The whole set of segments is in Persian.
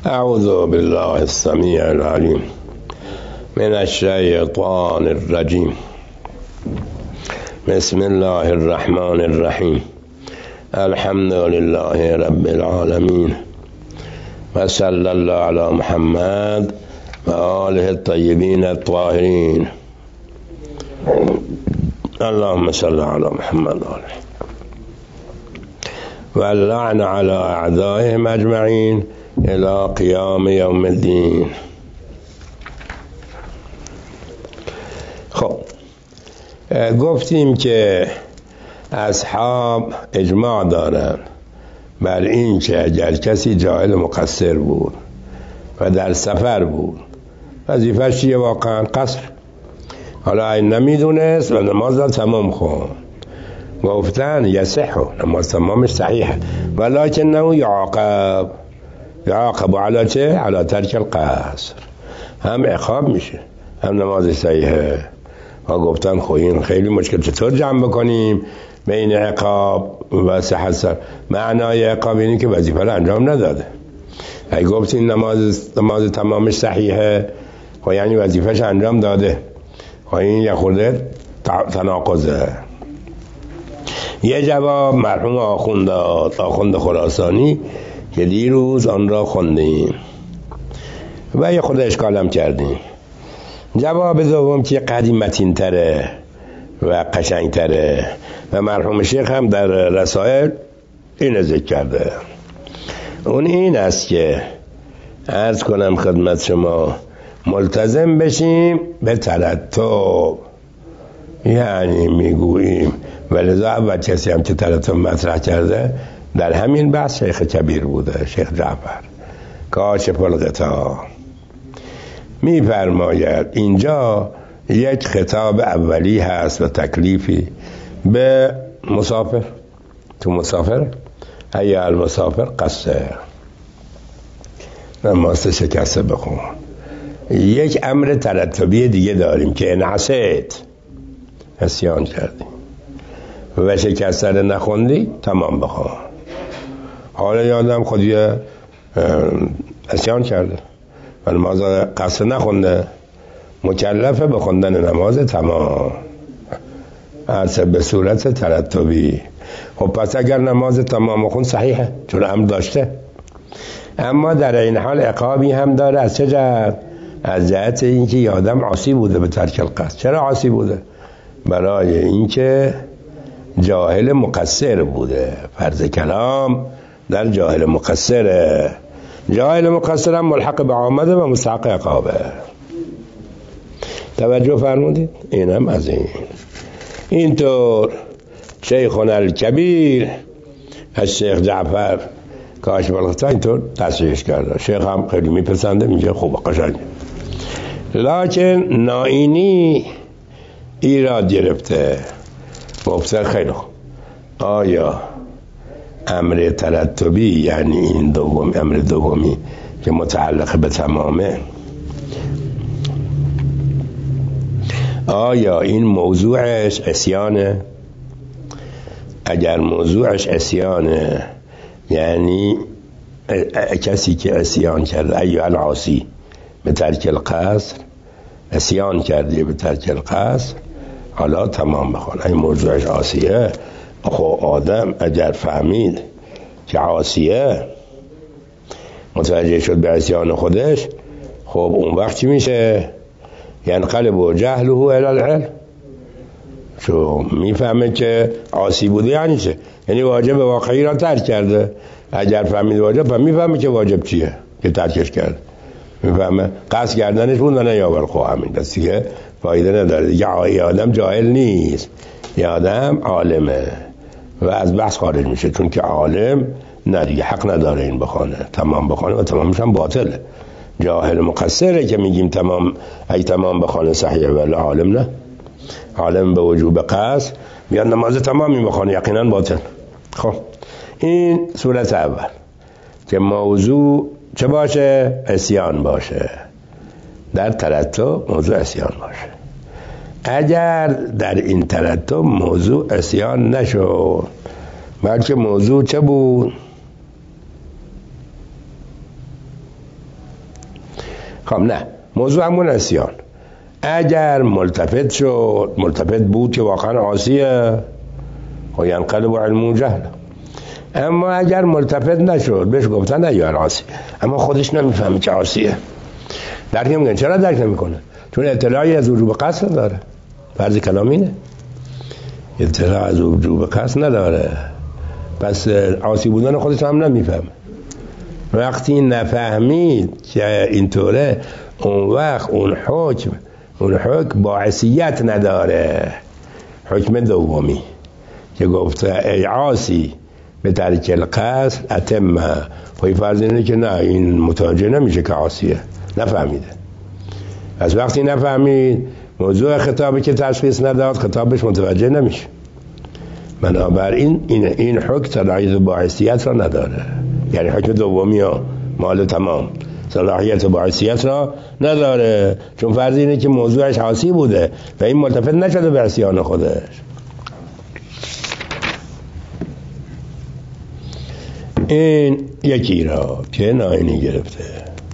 اعوذ بالله السمیع العلیم من الشیطان الرجیم. بسم الله الرحمن الرحیم. الحمد لله رب العالمین و صلی الله علی محمد و آله الطیبین الطاهرین. اللهم صل علی محمد و آله و اللعن علی اعدائهم اجمعین الى قیام یوم الدین. خب گفتیم که اصحاب اجماع دارند بر این که اگر کسی جاهل مقصر بود و در سفر بود وظیفه‌اش چیه؟ واقعا قصر. حالا این نمیدونست و نماز را تمام خون، گفتن یصح، نماز تمامش صحیحه، ولکنه یعاقب علی چه؟ علی ترک القصر. هم عقاب میشه هم نماز صحیحه. و گفتن خب این خیلی مشکل، چطور جمع بکنیم بین عقاب و صحت سر؟ معنای عقاب اینه که وظیفه رو انجام نداده. اگه گفتین نماز تمامش صحیحه، خب یعنی وظیفهش انجام داده. خب این یه خورده تناقضه. یه جواب مرحوم آخوند خراسانی که دیروز آن را خوندیم و یه خود اشکالم کردیم. جواب دوم که قدیمتین تره و قشنگ تره و مرحوم شیخ هم در رسائل این ذکر کرده. اون این است که عرض کنم خدمت شما ملتزم بشیم به ترتب. یعنی میگوییم ولذا اول کسی هم که ترتب مطرح کرده در همین بحث شیخ کبیر بوده، شیخ جعفر کاشف الغطا. میفرماید اینجا یک خطاب اولی هست و تکلیفی به مسافر. تو مسافر ای المسافر قصر، نماز شکسته بخون. یک امر ترتبی دیگه داریم که انعصیت، عصیان کردی و شکسته نخوندی تمام بخون. حالا یادم خودی عصیان کرده و نماز قصر نخونده، مکلفه به خوندن نماز تمام به صورت ترتبی. خب پس اگر نماز تمام خون صحیحه چون هم داشته، اما در این حال عقابی هم داره. از چه جهت؟ از جهت اینکه یادم عاصی بوده به ترک القصر. چرا عاصی بوده؟ برای اینکه جاهل مقصر بوده. فرض کلام در جاهل مقصره. جاهل مقصر هم ملحق به عامده و مستحق عقابه. توجه فرمودید؟ اینم از اینطور شیخنا الکبیر از شیخ جعفر کاشف الغطا اینطور تصریحش کرده. شیخ هم خیلی میپسنده، میگه خوب قشنگ. لکن نائینی ایراد گرفته، گفته خیلی خوب، آیا امر ترتبی یعنی این امر دومی که متعلق به تمامه، آیا این موضوعش عصیانه؟ اگر موضوعش عصیانه یعنی کسی که عصیان کرده ایها العاصی به ترک القصر، عصیان کرده به ترک القصر، حالا تمام بخون. این موضوعش عاصیه. خب آدم اگر فهمید که عاصیه، متوجه شد به عصیان خودش، خب اون وقت چی میشه؟ ینقلب جهله الی العلم. چون میفهمه که عاصی بوده یعنی چه؟ یعنی واجب واقعی را ترک کرده. اگر فهمید واجب، میفهمه که واجب چیه که ترکش کرده. میفهمه قصد کردنش بود و نه یاور. خب همین دست دیگه فایده نداره دیگه. آدم جاهل نیست، یه آدم عالمه و از بحث خارج میشه. چون که عالم نه دیگه حق نداره این بخونه، تمام بخونه و تمامش هم باطله. جاهل مقصره که میگیم تمام، ای تمام بخونه صحیح، ولی عالم نه. عالم به وجوب قصد میاد نماز تمامی بخونه، یقینا باطل. خب این صورت اول که موضوع چه باشه؟ عصیان باشه. در ترتب موضوع عصیان باشه. اگر در این ترتب موضوع عصیان نشد، بلکه موضوع چه بود؟ خب نه، موضوع همون عصیان. اگر ملتفت شد، ملتفت بود که واقعا عاصیه، و ینقلب علم جهل. اما اگر ملتفت نشد، بهش گفتن ایها العاصی، اما خودش نمیفهمه که عاصیه، درک نمیکنه. چرا درک نمیکنه؟ چون اطلاعی از وجوب قصد نداره. فرض کلام اینه، اطلاع از وجوب قصد نداره، پس عاصی بودن خودش هم نمیفهمه. وقتی نفهمید که اینطوره، اون وقت اون حکم باعثیت نداره. حکم دومی که گفته ای عاصی به ترک القصد اتمه، خواهی فرض اینه که نه، این متوجه نمیشه که عاصیه، نفهمیده. از وقتی نفهمید موضوع خطابی که تشخیص نداد، خطابش متوجه نمیشه. بنابراین این حکم صلاحیت باعثیت را نداره. یعنی حکم دومی ها مال تمام صلاحیت باعثیت را نداره، چون فرض اینه که موضوعش عاصی بوده و این ملتفت نشده به عصیان خودش. این یکی را که ناینی گرفته.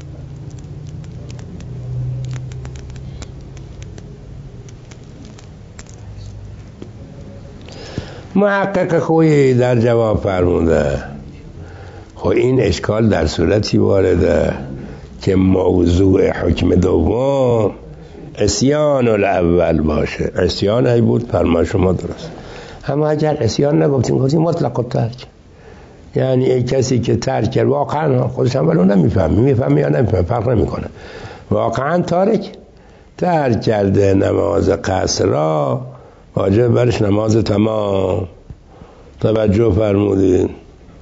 محقق خویی در جواب فرموده خب این اشکال در صورتی وارده که موضوع حکم دوم عصیان الاول باشه. عصیان ای بود، فرما شما درست. اما اگر عصیان نگفتیم، گفتیم مطلق الترک، یعنی ای کسی که ترک کرد واقعا خودش هم ولو میفهمه یا نمیفهمه، فرق نمیکنه، واقعا ترک کرده نماز قصر را، واجب برش نماز تمام. توجه فرمودید.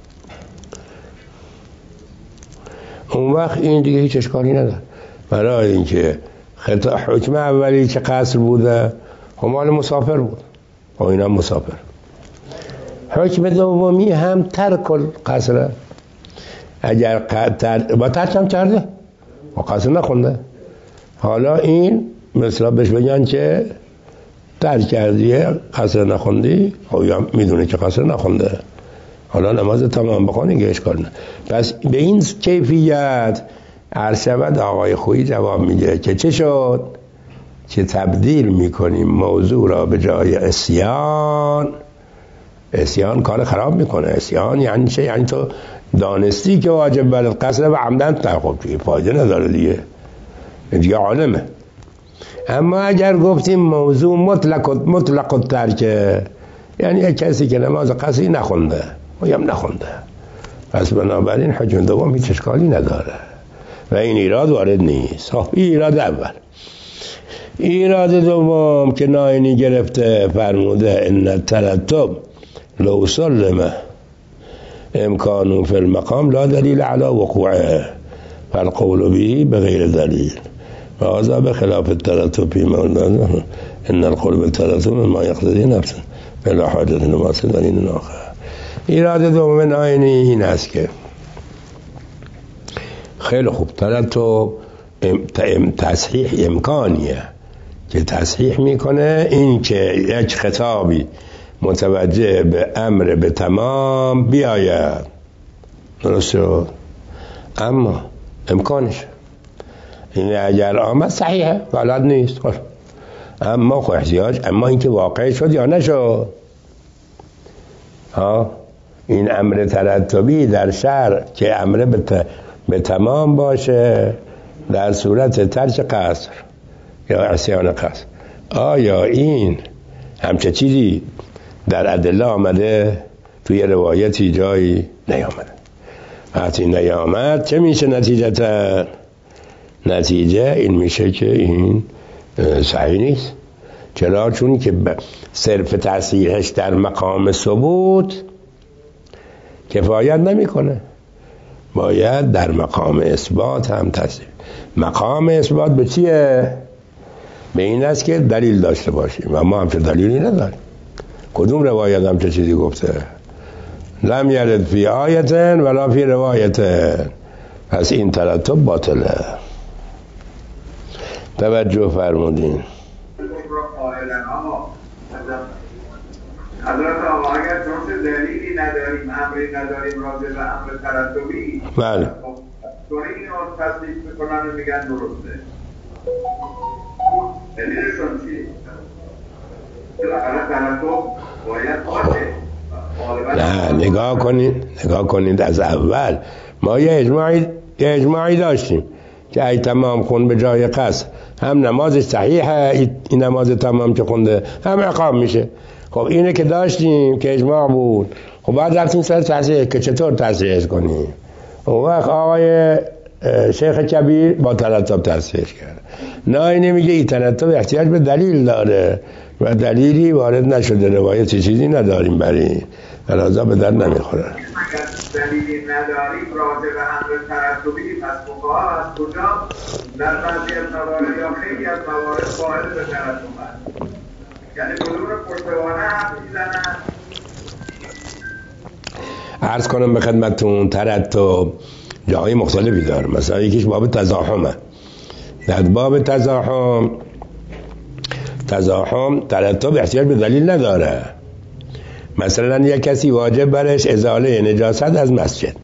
اون وقت این دیگه هیچ اشکالی نداره، برای اینکه حکم اولی که قصر بوده مال مسافر بود و این هم مسافر. حکم دومی هم ترک القصره، اگر با ترک هم کرده و قصر نخونده، حالا این مثلا بهش بگن که ترک کردیه، قصر نخوندی، خب یا میدونه که قصر نخونده، حالا نماز تمام بخونی که اشکال نه. پس به این کیفیت عرشبت آقای خویی جواب میگه که چه شد که تبدیل میکنیم موضوع را به جای عصیان کار خراب میکنه. عصیان یعنی چه؟ یعنی تو دانستی که واجب بر قصر و عمدن ترخب دیگه فایده نداره دیگه عالمه. اما اگر گفتیم موضوع مطلق الترکه، یعنی یک کسی که نماز قصری نخونده و هم نخونده، پس بنابراین حکم دوم هیچ اشکالی نداره و این ایراد وارد نیست. این ایراد اول. ایراد دوم که ناینی گرفته فرموده ان الترتب لو سلم امکانو فی المقام لا دلیل علی وقوعه فالقول به بغیر دلیل و هذا بخلاف الترتب فی موضوع ان القول بالترتب ما یقتضی نفسه بلا حاجت نماز دلیل آخر. ایراد دوم ناینی این است که خیلی خوب، ترتب تصحیح امکانیه که تصحیح میکنه این که یک خطابی متوجه به امر به تمام بیاید، درست شد، اما امکانش این اگر آمد صحیحه، غلط نیست، اما خب احتیاج، اما این که واقع شد یا نشد. این امر ترتبی در شرع که امر به تمام باشه در صورت ترک قصر یا عصیان قصر، آیا این همچه چیزی در ادله آمده؟ توی روایتی جایی نیامده. وقتی نیامد چه میشه نتیجه این میشه که این صحیح نیست. چرا؟ چون که صرف تصحیحش در مقام ثبوت کفایت نمیکنه، باید در مقام اثبات هم تصحیح. مقام اثبات به چیه؟ به این است که دلیل داشته باشیم و ما همچه دلیلی نداریم. کدوم روایت همچه چیزی گفته؟ لم یرد فی آیتن ولا فی روایتن، پس این ترتب باطله. توجه فرمودین. حضرت آقا اگر چون دلیلی نداریم، امری نداریم راجع به امر ترتبی، بله چون اینو تصدیق میکنن و میگن درسته. دلیلشون چیه؟ بالاخره تناسب باید باشه. نه نگاه کنید از اول ما یه اجماعی داشتیم که ای تمام خون به جای قصر هم نماز صحیحه، این نماز تمام که خونده هم اقام میشه. خب اینه که داشتیم که اجماع بود. خب بعد رفتیم سر تصحیح که چطور تصحیح کنیم. اون وقت آقای شیخ کبیر با ترتب تصحیح کرد. نه اینه میگه این ترتب احتیاج به دلیل داره و دلیلی وارد نشده، روایتی چیزی نداریم برای لذا به در نمیخوره. دلیلی نداریم راجع به امر ترتبی، پس فقها از کجا در بعضی از موارد یا خیلی از موارد قائل به ترتب هست؟ یعنی بدون پشتوانه هم میزنن. عرض کنم به خدمتون ترتب جاهای مختلفی داره. مثلا یکیش باب تزاحمه. در باب تزاحم ترتب احتیاج به دلیل نداره. مثلا یک کسی واجب برش ازاله نجاست از مسجد،